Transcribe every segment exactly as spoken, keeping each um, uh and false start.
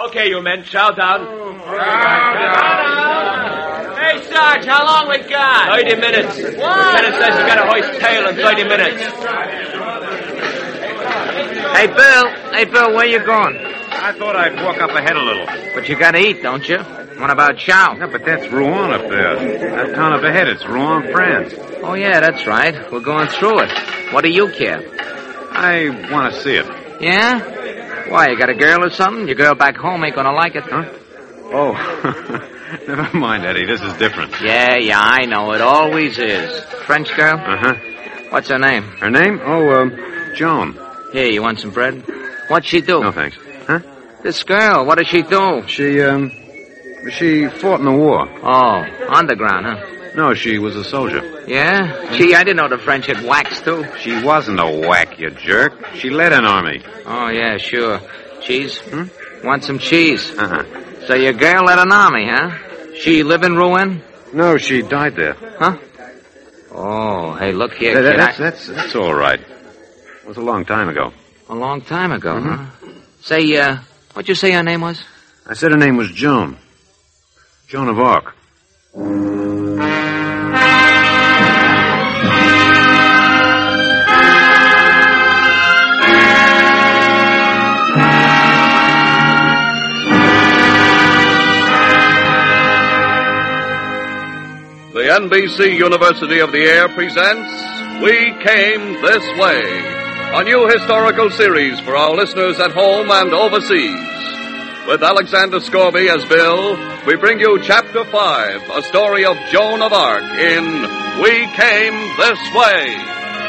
Okay, you men, chow down. Hey, Sarge, how long we got? Thirty minutes. What? Lieutenant says you got to hoist tail in thirty minutes. Hey, Bill. Hey, Bill, where you going? I thought I'd walk up ahead a little. But you got to eat, don't you? What about chow? Yeah, but that's Rouen up there. That town up ahead, it's Rouen, France. Oh, yeah, that's right. We're going through it. What do you care? I want to see it. Yeah? Why, you got a girl or something? Your girl back home ain't gonna like it. Huh? Oh, never mind, Eddie. This is different. Yeah, yeah, I know. It always is. French girl? Uh-huh. What's her name? Her name? Oh, uh, Joan. Here, you want some bread? What'd she do? No, thanks. Huh? This girl, what did she do? She, um, she fought in the war. Oh, underground, huh? No, she was a soldier. Yeah? Gee, I didn't know the French had wax, too. She wasn't a whack, you jerk. She led an army. Oh, yeah, sure. Cheese? Hmm? Want some cheese? Uh-huh. So your girl led an army, huh? She live in Rouen? No, she died there. Huh? Oh, hey, look here, that, kid. That's, I... that's, that's all right. It was a long time ago. A long time ago, mm-hmm. huh? Say, uh, what'd you say her name was? I said her name was Joan. Joan of Arc. The N B C University of the Air presents We Came This Way, a new historical series for our listeners at home and overseas. With Alexander Scorby as Bill, we bring you Chapter five, a story of Joan of Arc in We Came This Way.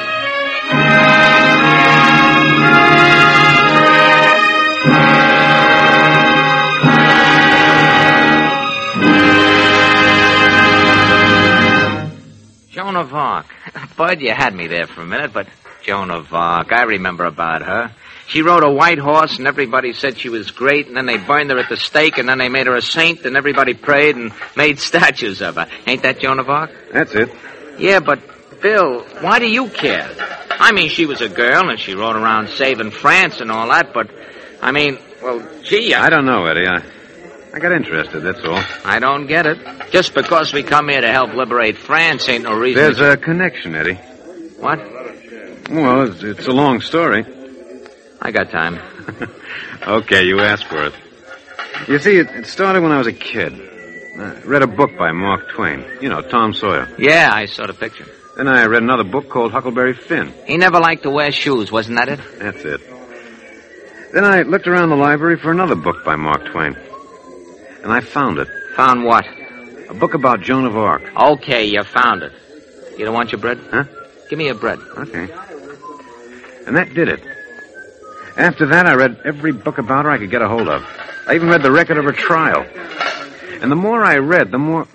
Joan of Arc. Bud, you had me there for a minute, but Joan of Arc, I remember about her. She rode a white horse, and everybody said she was great, and then they burned her at the stake, and then they made her a saint, and everybody prayed and made statues of her. Ain't that Joan of Arc? That's it. Yeah, but, Bill, why do you care? I mean, she was a girl, and she rode around saving France and all that, but, I mean, well, gee, I... I don't know, Eddie. I, I got interested, that's all. I don't get it. Just because we come here to help liberate France ain't no reason... There's to... a connection, Eddie. What? Well, it's, it's a long story. I got time. Okay, you asked for it. You see, it, it started when I was a kid. I read a book by Mark Twain. You know, Tom Sawyer. Yeah, I saw the picture. Then I read another book called Huckleberry Finn. He never liked to wear shoes, wasn't that it? That's it. Then I looked around the library for another book by Mark Twain. And I found it. Found what? A book about Joan of Arc. Okay, you found it. You don't want your bread? Huh? Give me your bread. Okay. And that did it. After that, I read every book about her I could get a hold of. I even read the record of her trial. And the more I read, the more...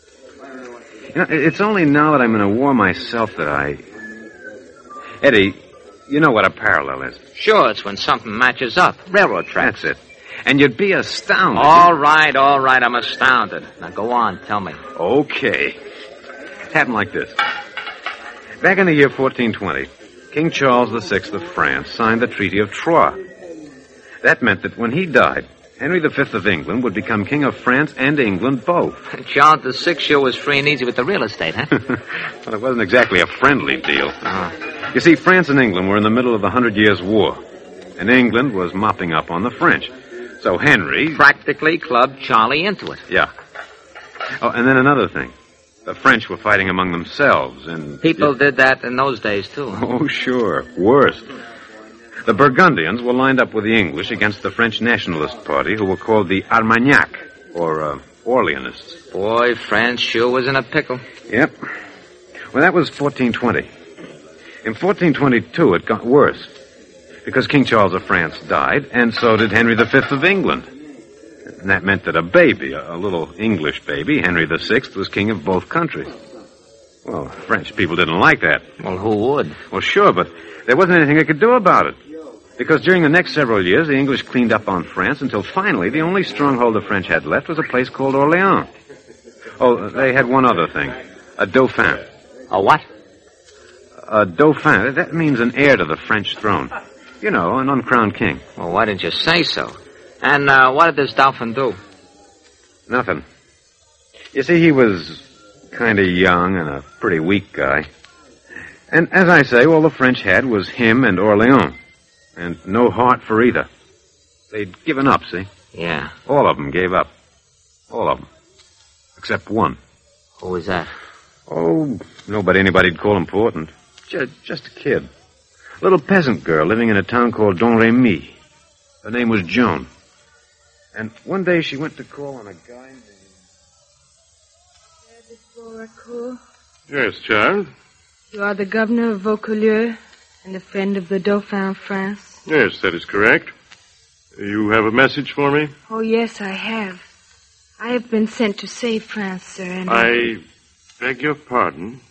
You know, it's only now that I'm in a war myself that I... Eddie, you know what a parallel is. Sure, it's when something matches up. Railroad tracks. That's it. And you'd be astounded. All right, all right, I'm astounded. Now go on, tell me. Okay. It happened like this. Back in the year fourteen twenty... King Charles the Sixth of France signed the Treaty of Troyes. That meant that when he died, Henry the Fifth of England would become King of France and England both. Charles the Sixth sure was free and easy with the real estate, huh? Well, it wasn't exactly a friendly deal. Oh. You see, France and England were in the middle of the Hundred Years' War, and England was mopping up on the French. So Henry... Practically clubbed Charlie into it. Yeah. Oh, and then another thing. The French were fighting among themselves, and... People did that in those days, too. Oh, sure. Worse. The Burgundians were lined up with the English against the French Nationalist Party, who were called the Armagnac, or uh, Orleanists. Boy, France sure was in a pickle. Yep. Well, that was fourteen twenty. In fourteen twenty-two, it got worse, because King Charles of France died, and so did Henry the Fifth of England. And that meant that a baby, a little English baby, Henry the Sixth, was king of both countries. Well, French people didn't like that. Well, who would? Well, sure, but there wasn't anything they could do about it. Because during the next several years, the English cleaned up on France until finally the only stronghold the French had left was a place called Orleans. Oh, they had one other thing. A dauphin. A what? A dauphin. That means an heir to the French throne. You know, an uncrowned king. Well, why didn't you say so? And uh, what did this Dauphin do? Nothing. You see, he was kind of young and a pretty weak guy. And as I say, all the French had was him and Orleans. And no heart for either. They'd given up, see? Yeah. All of them gave up. All of them. Except one. Who was that? Oh, nobody anybody'd call important. Just, just a kid. A little peasant girl living in a town called Don Remy. Her name was Joan. And one day she went to call on a guy named... Yes, child? You are the governor of Vaucouleurs and a friend of the Dauphin of France? Yes, that is correct. You have a message for me? Oh, yes, I have. I have been sent to save France, sir, and... I beg your pardon.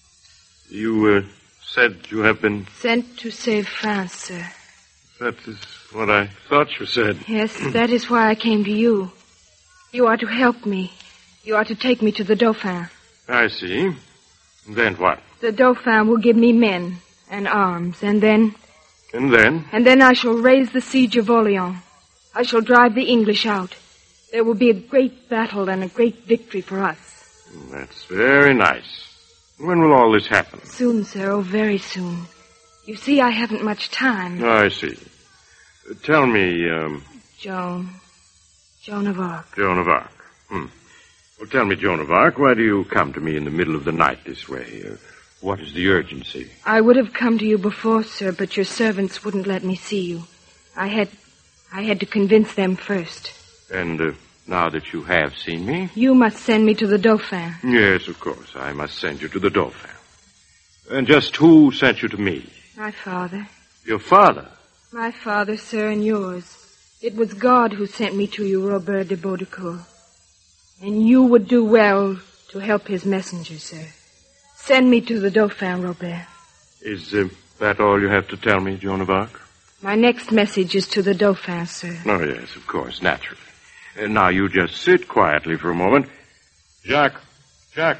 You uh, said you have been... Sent to save France, sir. That is what I thought you said. Yes, that is why I came to you. You are to help me. You are to take me to the Dauphin. I see. Then what? The Dauphin will give me men and arms, and then... And then? And then I shall raise the siege of Orleans. I shall drive the English out. There will be a great battle and a great victory for us. That's very nice. When will all this happen? Soon, sir. Oh, very soon. You see, I haven't much time. I see. Uh, tell me, um... Joan. Joan of Arc. Joan of Arc. Hmm. Well, tell me, Joan of Arc, why do you come to me in the middle of the night this way? Uh, what is the urgency? I would have come to you before, sir, but your servants wouldn't let me see you. I had... I had to convince them first. And uh, now that you have seen me? You must send me to the Dauphin. Yes, of course. I must send you to the Dauphin. And just who sent you to me? My father. Your father? My father, sir, and yours. It was God who sent me to you, Robert de Baudricourt. And you would do well to help his messenger, sir. Send me to the Dauphin, Robert. Is uh, that all you have to tell me, Joan of Arc? My next message is to the Dauphin, sir. Oh, yes, of course, naturally. Uh, now, you just sit quietly for a moment. Jacques. Jacques.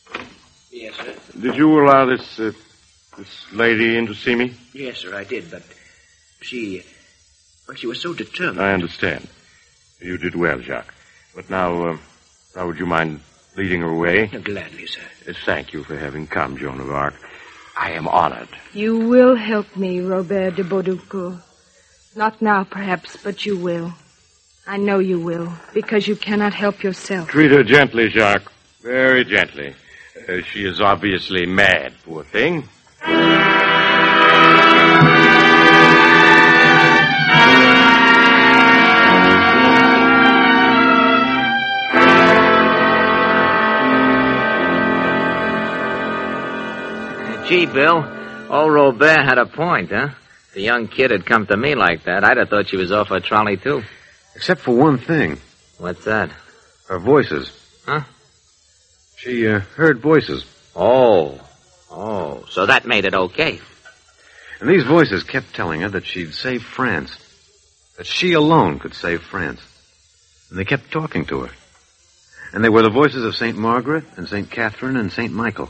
Yes, sir. Did you allow this, uh, this lady in to see me? Yes, sir, I did, but she... Well, she was so determined. I understand. You did well, Jacques. But now, uh, now would you mind leading her away? Gladly, sir. Uh, thank you for having come, Joan of Arc. I am honored. You will help me, Robert de Baudricourt. Not now, perhaps, but you will. I know you will, because you cannot help yourself. Treat her gently, Jacques. Very gently. Uh, she is obviously mad, poor thing. Gee, Bill, old Robert had a point, huh? If the young kid had come to me like that, I'd have thought she was off her trolley, too. Except for one thing. What's that? Her voices. Huh? She uh, heard voices. Oh. Oh, so that made it okay. And these voices kept telling her that she'd save France. That she alone could save France. And they kept talking to her. And they were the voices of Saint Margaret and Saint Catherine and Saint Michael.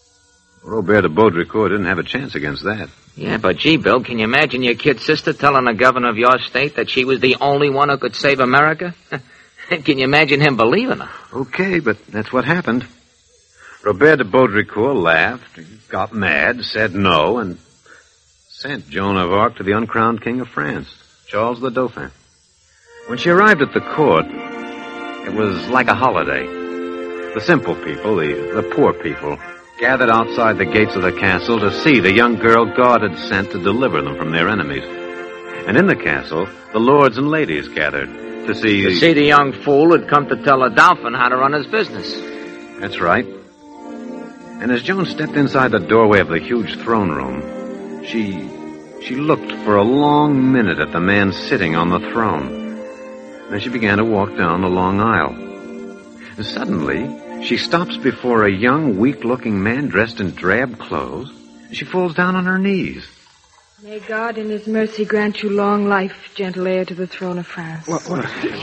Robert de Baudricourt didn't have a chance against that. Yeah, but gee, Bill, can you imagine your kid sister telling the governor of your state that she was the only one who could save America? Can you imagine him believing her? Okay, but that's what happened. Robert de Baudricourt laughed, got mad, said no, and sent Joan of Arc to the uncrowned king of France, Charles the Dauphin. When she arrived at the court, it was like a holiday. The simple people, the, the poor people, gathered outside the gates of the castle to see the young girl God had sent to deliver them from their enemies. And in the castle, the lords and ladies gathered to see... To the... see the young fool who'd come to tell the Dauphin how to run his business. That's right. And as Joan stepped inside the doorway of the huge throne room, she... she looked for a long minute at the man sitting on the throne. Then she began to walk down the long aisle. And suddenly... she stops before a young, weak-looking man dressed in drab clothes. She falls down on her knees. May God in his mercy grant you long life, gentle heir to the throne of France. What, what?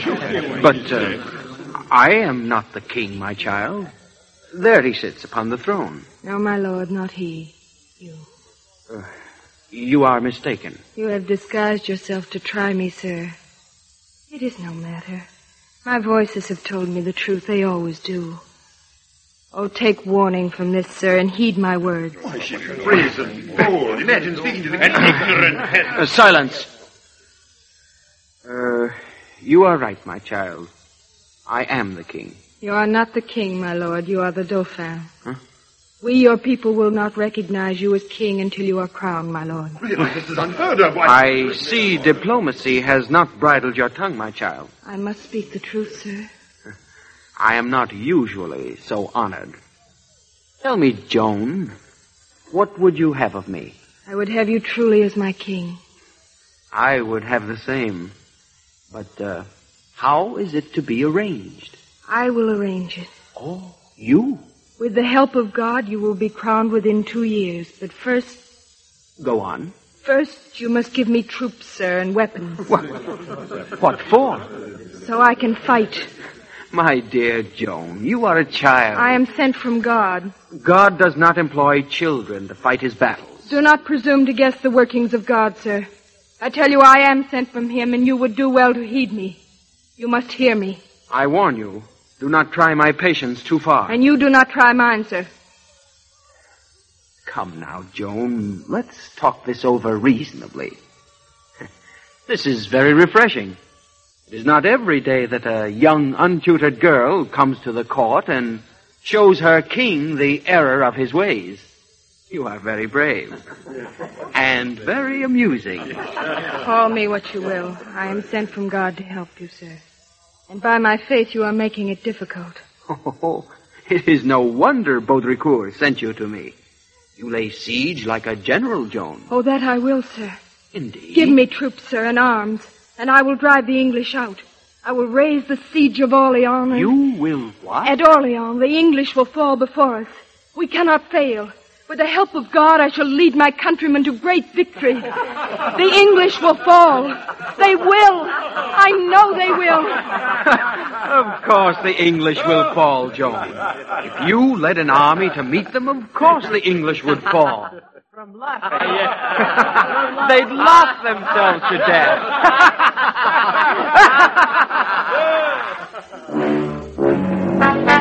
But uh, I am not the king, my child. There he sits upon the throne. No, my lord, not he. You. Uh, you are mistaken. You have disguised yourself to try me, sir. It is no matter. My voices have told me the truth. They always do. Oh, take warning from this, sir, and heed my words. Why, she's a brazen fool. Imagine speaking to the an ignorant head. Uh, silence. Uh, you are right, my child. I am the king. You are not the king, my lord. You are the Dauphin. Huh? We, your people, will not recognize you as king until you are crowned, my lord. Really, this is unheard of. Why... I see diplomacy has not bridled your tongue, my child. I must speak the truth, sir. I am not usually so honored. Tell me, Joan, what would you have of me? I would have you truly as my king. I would have the same. But, uh, how is it to be arranged? I will arrange it. Oh, you? With the help of God, you will be crowned within two years. But first... Go on. First, you must give me troops, sir, and weapons. What? What for? So I can fight. My dear Joan, you are a child. I am sent from God. God does not employ children to fight his battles. Do not presume to guess the workings of God, sir. I tell you, I am sent from him, and you would do well to heed me. You must hear me. I warn you, do not try my patience too far. And you do not try mine, sir. Come now, Joan, let's talk this over reasonably. This is very refreshing. It is not every day that a young, untutored girl comes to the court and shows her king the error of his ways. You are very brave. And very amusing. Call me what you will. I am sent from God to help you, sir. And by my faith, you are making it difficult. Oh, it is no wonder Baudricourt sent you to me. You lay siege like a general, Joan. Oh, that I will, sir. Indeed. Give me troops, sir, and arms, and I will drive the English out. I will raise the siege of Orleans. And... You will what? At Orleans, the English will fall before us. We cannot fail. With the help of God, I shall lead my countrymen to great victory. The English will fall. They will. I know they will. Of course the English will fall, Joan. If you led an army to meet them, of course the English would fall. From laughing. They'd laugh themselves to death.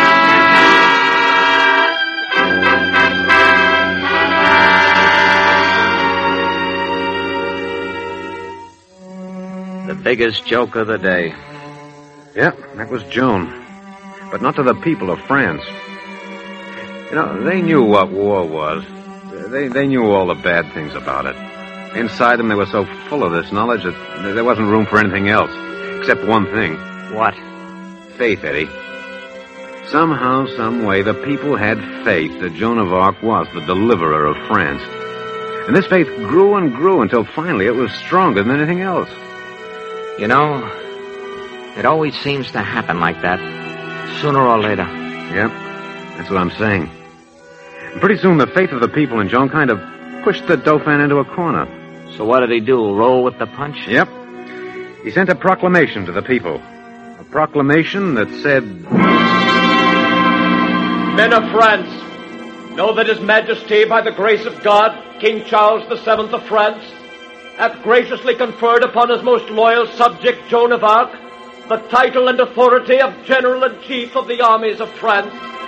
The biggest joke of the day. Yep, that was Joan. But not to the people of France. You know, they knew what war was. They they knew all the bad things about it. Inside them, they were so full of this knowledge that there wasn't room for anything else. Except one thing. What? Faith, Eddie. Somehow, some way, the people had faith that Joan of Arc was the deliverer of France. And this faith grew and grew until finally it was stronger than anything else. You know, it always seems to happen like that, sooner or later. Yep, that's what I'm saying. And pretty soon the faith of the people in Joan kind of pushed the Dauphin into a corner. So what did he do, roll with the punch? Yep. He sent a proclamation to the people. A proclamation that said... Men of France, know that His Majesty, by the grace of God, King Charles the Seventh of France, hath graciously conferred upon his most loyal subject, Joan of Arc, the title and authority of General-in-Chief of the armies of France.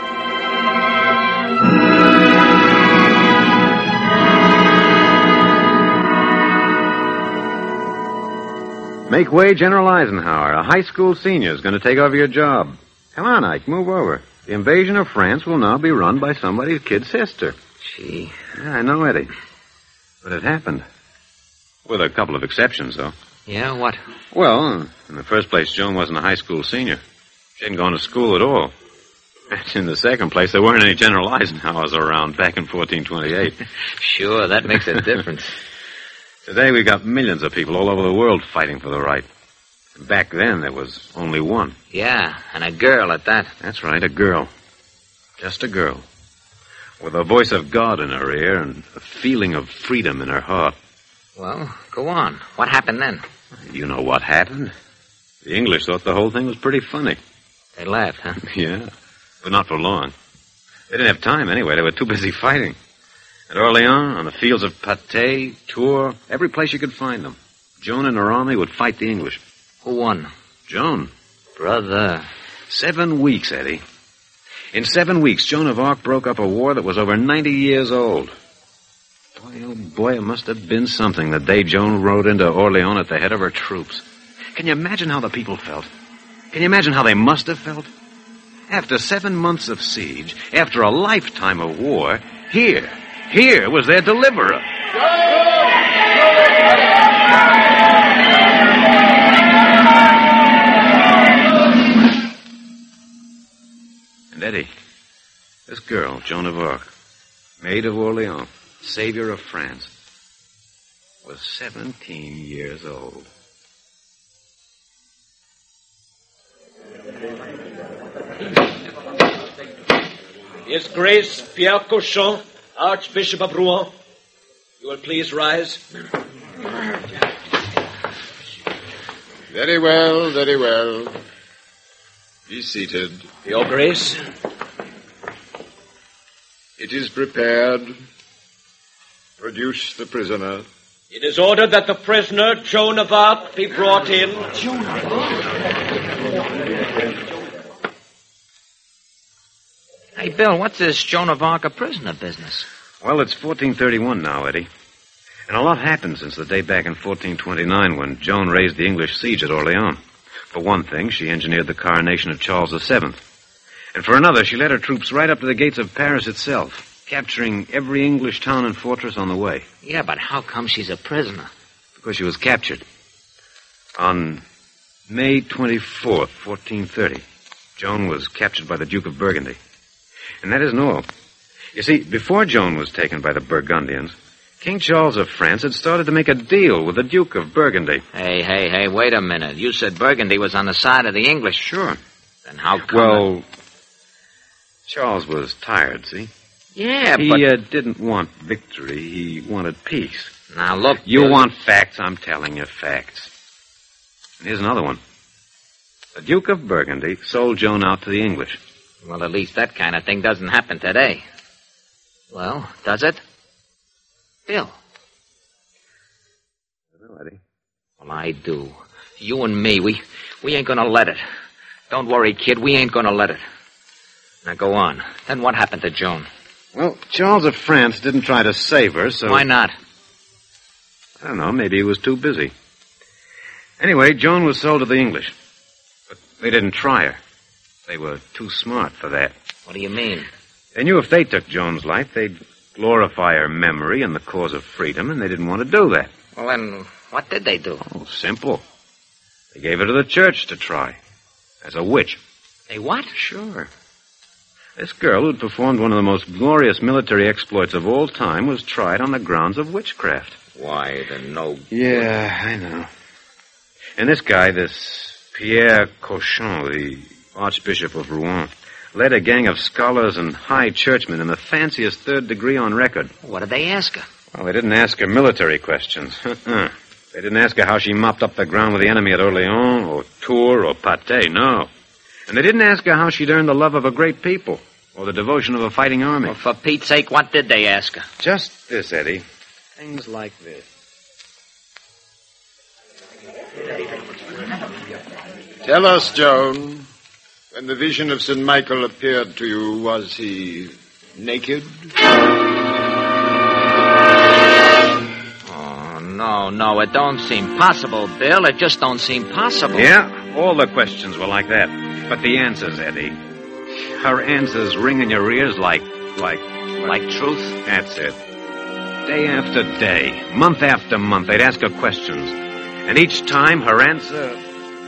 Make way, General Eisenhower. A high school senior is going to take over your job. Come on, Ike, move over. The invasion of France will now be run by somebody's kid sister. Gee. Yeah, I know, Eddie. But it happened. With a couple of exceptions, though. Yeah, what? Well, in the first place, Joan wasn't a high school senior. She hadn't gone to school at all. And in the second place, there weren't any General Eisenhowers around back in fourteen twenty-eight. Sure, that makes a difference. Today, we got millions of people all over the world fighting for the right. And back then, there was only one. Yeah, and a girl at that. That's right, a girl. Just a girl. With a voice of God in her ear and a feeling of freedom in her heart. Well, go on. What happened then? You know what happened. The English thought the whole thing was pretty funny. They laughed, huh? Yeah, but not for long. They didn't have time anyway. They were too busy fighting. At Orleans, on the fields of Patay, Tours, every place you could find them. Joan and her army would fight the English. Who won? Joan. Brother. Seven weeks, Eddie. In seven weeks, Joan of Arc broke up a war that was over ninety years old. Boy, oh boy, it must have been something the day Joan rode into Orleans at the head of her troops. Can you imagine how the people felt? Can you imagine how they must have felt? After seven months of siege, after a lifetime of war, here, here was their deliverer. And Eddie, this girl, Joan of Arc, Maid of Orleans, savior of France, was seventeen years old. His Grace Pierre Cochon, Archbishop of Rouen. You will please rise. Very well, very well. Be seated. Your Grace. It is prepared. Produce the prisoner. It is ordered that the prisoner, Joan of Arc, be brought in. Joan of Arc? Hey, Bill, what's this Joan of Arc a prisoner business? Well, it's fourteen thirty-one now, Eddie. And a lot happened since the day back in fourteen twenty-nine when Joan raised the English siege at Orleans. For one thing, she engineered the coronation of Charles the Seventh. And for another, she led her troops right up to the gates of Paris itself, capturing every English town and fortress on the way. Yeah, but how come she's a prisoner? Because she was captured. On May twenty-fourth, fourteen thirty, Joan was captured by the Duke of Burgundy. And that isn't all. You see, before Joan was taken by the Burgundians, King Charles of France had started to make a deal with the Duke of Burgundy. Hey, hey, hey, wait a minute. You said Burgundy was on the side of the English. Sure. Then how come... Well, Charles was tired, see? Yeah, he, but... He uh, didn't want victory. He wanted peace. Now, look... You Bill... want facts, I'm telling you facts. And here's another one. The Duke of Burgundy sold Joan out to the English. Well, at least that kind of thing doesn't happen today. Well, does it? Bill. I don't know, Eddie. Well, I do. You and me, we we ain't gonna let it. Don't worry, kid, we ain't gonna let it. Now go on. Then what happened to Joan? Well, Charles of France didn't try to save her, so... Why not? I don't know, maybe he was too busy. Anyway, Joan was sold to the English. But they didn't try her. They were too smart for that. What do you mean? They knew if they took Joan's life, they'd glorify her memory and the cause of freedom, and they didn't want to do that. Well, then, what did they do? Oh, simple. They gave her to the church to try. As a witch. They what? Sure. This girl who'd performed one of the most glorious military exploits of all time was tried on the grounds of witchcraft. Why, then no... Yeah, I know. And this guy, this Pierre Cochon, the Archbishop of Rouen, led a gang of scholars and high churchmen in the fanciest third degree on record. What did they ask her? Well, they didn't ask her military questions. Uh-uh. They didn't ask her how she mopped up the ground with the enemy at Orleans, or Tours, or Patay, no. And they didn't ask her how she'd earned the love of a great people, or the devotion of a fighting army. Well, for Pete's sake, what did they ask her? Just this, Eddie. Things like this. Tell us, Joan, when the vision of Saint Michael appeared to you, was he naked? Oh, no, no, it don't seem possible, Bill. It just don't seem possible. Yeah, all the questions were like that. But the answers, Eddie. Her answers ring in your ears like, like... Like truth? That's it. Day after day, month after month, they'd ask her questions. And each time, her answer...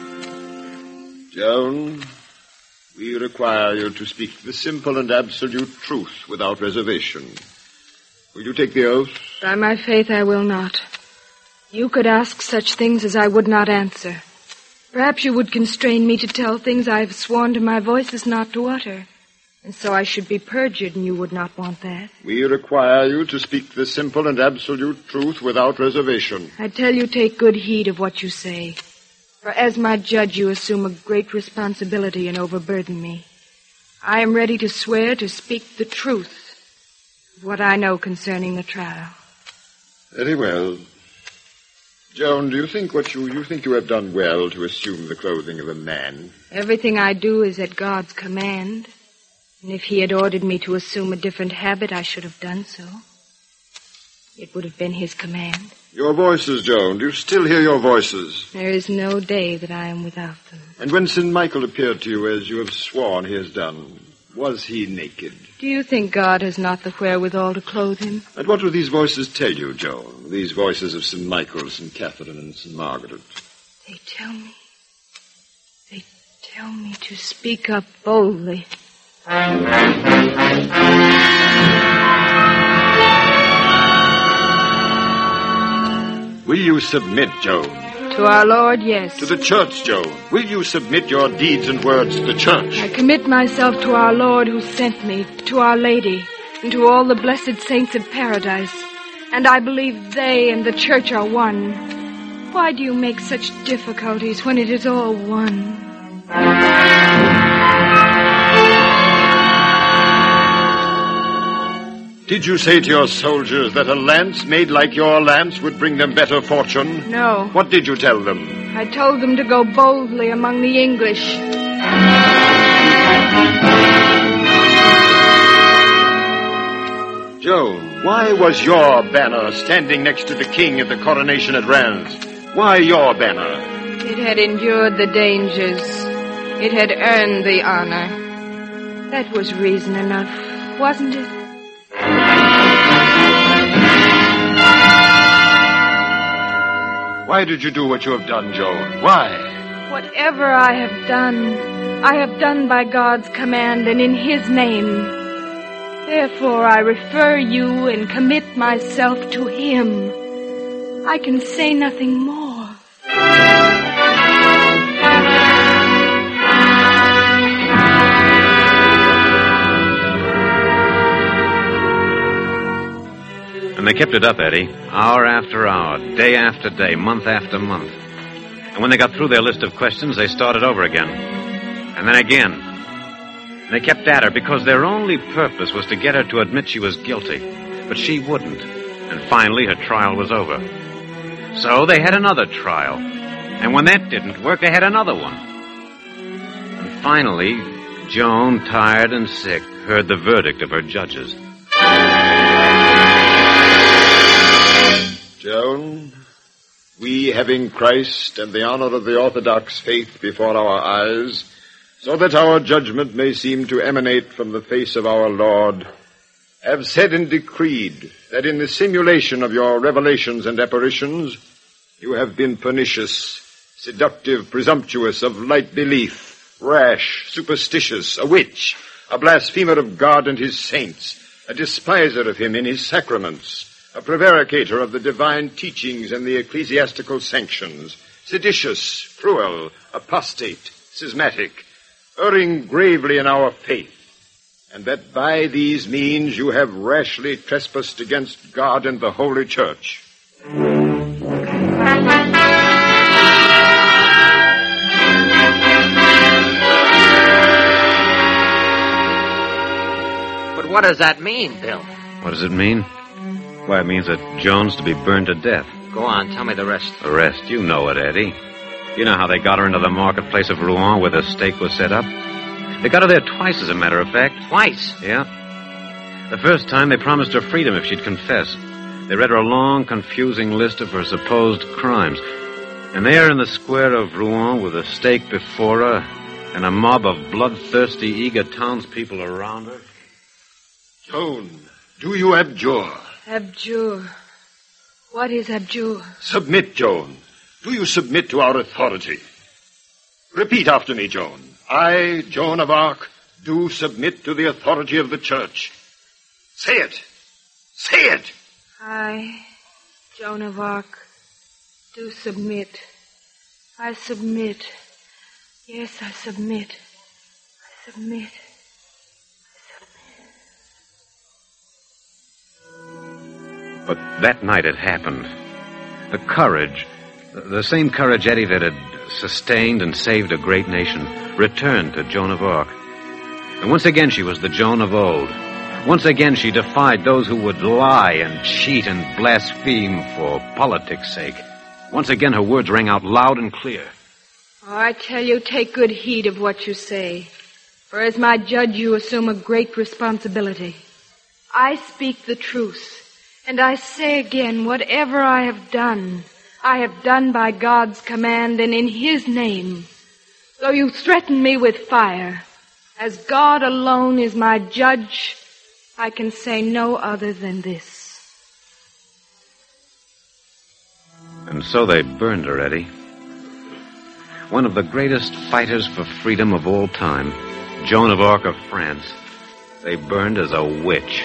Joan, we require you to speak the simple and absolute truth without reservation. Will you take the oath? By my faith, I will not. You could ask such things as I would not answer. Perhaps you would constrain me to tell things I have sworn to my voices not to utter. And so I should be perjured, and you would not want that. We require you to speak the simple and absolute truth without reservation. I tell you, take good heed of what you say. For as my judge, you assume a great responsibility and overburden me. I am ready to swear to speak the truth of what I know concerning the trial. Very well. Joan, do you think what you you think you have done well to assume the clothing of a man? Everything I do is at God's command. And if he had ordered me to assume a different habit, I should have done so. It would have been his command. Your voices, Joan. Do you still hear your voices? There is no day that I am without them. And when Saint Michael appeared to you as you have sworn he has done, was he naked? Do you think God has not the wherewithal to clothe him? And what do these voices tell you, Joan? These voices of Saint Michael, Saint Catherine, and Saint Margaret. They tell me. They tell me to speak up boldly. Will you submit, Joan? To our Lord, yes. To the church, Joan. Will you submit your deeds and words to the church? I commit myself to our Lord who sent me, to Our Lady, and to all the blessed saints of paradise. And I believe they and the church are one. Why do you make such difficulties when it is all one? Did you say to your soldiers that a lance made like your lance would bring them better fortune? No. What did you tell them? I told them to go boldly among the English. Joan, why was your banner standing next to the king at the coronation at Reims? Why your banner? It had endured the dangers. It had earned the honor. That was reason enough, wasn't it? Why did you do what you have done, Joan? Why? Whatever I have done, I have done by God's command and in His name. Therefore, I refer you and commit myself to Him. I can say nothing more. And they kept it up, Eddie, hour after hour, day after day, month after month. And when they got through their list of questions, they started over again. And then again. And they kept at her because their only purpose was to get her to admit she was guilty. But she wouldn't. And finally, her trial was over. So they had another trial. And when that didn't work, they had another one. And finally, Joan, tired and sick, heard the verdict of her judges. Joan, we having Christ and the honor of the Orthodox faith before our eyes, so that our judgment may seem to emanate from the face of our Lord, have said and decreed that in the simulation of your revelations and apparitions, you have been pernicious, seductive, presumptuous, of light belief, rash, superstitious, a witch, a blasphemer of God and His saints, a despiser of Him in His sacraments, a prevaricator of the divine teachings and the ecclesiastical sanctions, seditious, cruel, apostate, schismatic, erring gravely in our faith, and that by these means you have rashly trespassed against God and the Holy Church. But what does that mean, Bill? What does it mean? Why, it means that Joan's to be burned to death. Go on, tell me the rest. The rest, you know it, Eddie. You know how they got her into the marketplace of Rouen where the stake was set up? They got her there twice, as a matter of fact. Twice? Yeah. The first time, they promised her freedom if she'd confess. They read her a long, confusing list of her supposed crimes. And there in the square of Rouen with a stake before her and a mob of bloodthirsty, eager townspeople around her. Joan, do you abjure? Abjure. What is abjure? Submit, Joan. Do you submit to our authority? Repeat after me, Joan. I, Joan of Arc, do submit to the authority of the Church. Say it. Say it. I, Joan of Arc, do submit. I submit. Yes, I submit. I submit. But that night it happened. The courage, the same courage, Eddie, that had sustained and saved a great nation, returned to Joan of Arc. And once again she was the Joan of old. Once again she defied those who would lie and cheat and blaspheme for politics' sake. Once again, her words rang out loud and clear. Oh, I tell you, take good heed of what you say. For as my judge, you assume a great responsibility. I speak the truth. And I say again, whatever I have done, I have done by God's command and in His name. Though you threaten me with fire, as God alone is my judge, I can say no other than this. And so they burned her, Eddie. One of the greatest fighters for freedom of all time, Joan of Arc of France, they burned as a witch.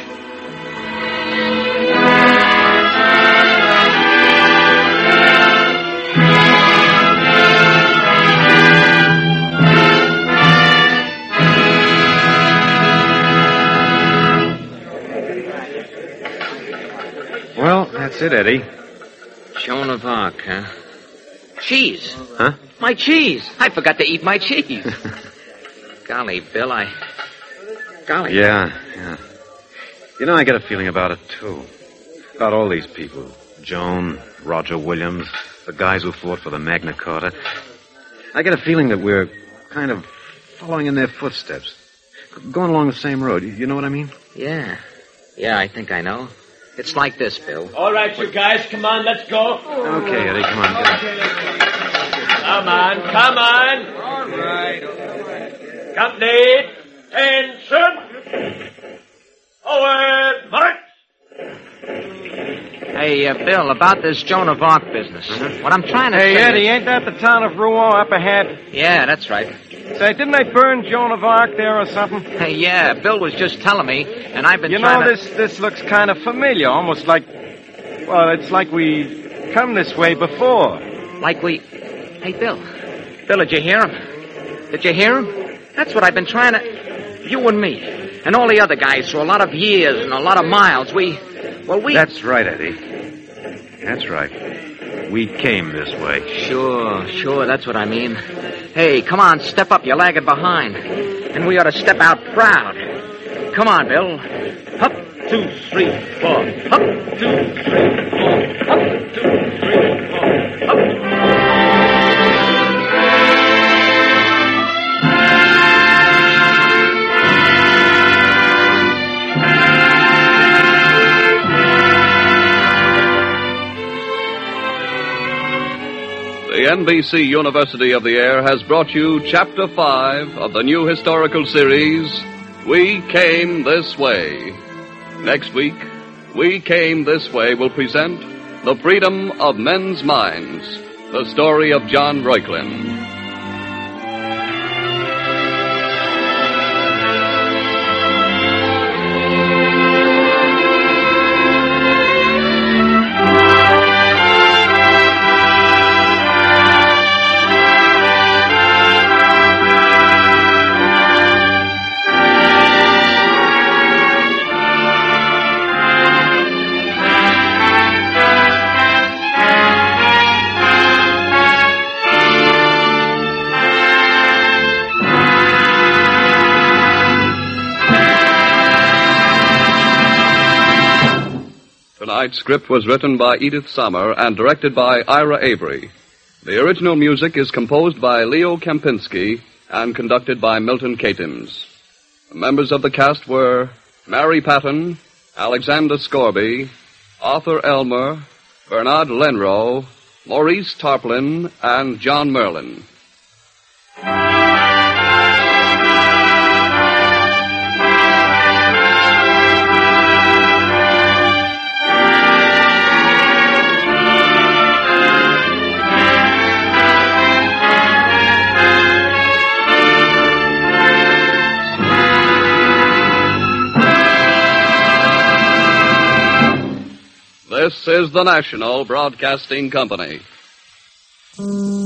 Well, that's it, Eddie. Joan of Arc, huh? Cheese. Huh? My cheese. I forgot to eat my cheese. Golly, Bill, I... Golly. Yeah, yeah. You know, I get a feeling about it, too. About all these people. Joan, Roger Williams, the guys who fought for the Magna Carta. I get a feeling that we're kind of following in their footsteps. Going along the same road. You know what I mean? Yeah. Yeah, I think I know. It's like this, Bill. All right, you guys, come on, let's go. Okay, Eddie, come on. Get Come on, come on. All right. Company, attention. Forward, march. Hey, uh, Bill, about this Joan of Arc business. What I'm trying to Hey, say Eddie, is... ain't that the town of Rouen up ahead? Yeah, that's right. Say, didn't they burn Joan of Arc there or something? Hey, yeah, Bill was just telling me, and I've been You trying know, to... this this looks kind of familiar, almost like... Well, it's like we come this way before. Like we... Hey, Bill. Bill, did you hear him? Did you hear him? That's what I've been trying to... You and me. And all the other guys for a lot of years and a lot of miles. We... Well, we... That's right, Eddie. That's right. We came this way. Sure, sure, that's what I mean. Hey, come on, step up. You're lagging behind. And we ought to step out proud. Come on, Bill. Up, two, three, four. Up, two, three, four. Up, two, three, four. Up. The N B C University of the Air has brought you Chapter five of the new historical series, We Came This Way. Next week, We Came This Way will present The Freedom of Men's Minds, the story of John Reuchlin. Tonight's script was written by Edith Sommer and directed by Ira Avery. The original music is composed by Leo Kempinski and conducted by Milton Katims. The members of the cast were Mary Patton, Alexander Scorby, Arthur Elmer, Bernard Lenrow, Maurice Tarplin, and John Merlin. This is the National Broadcasting Company.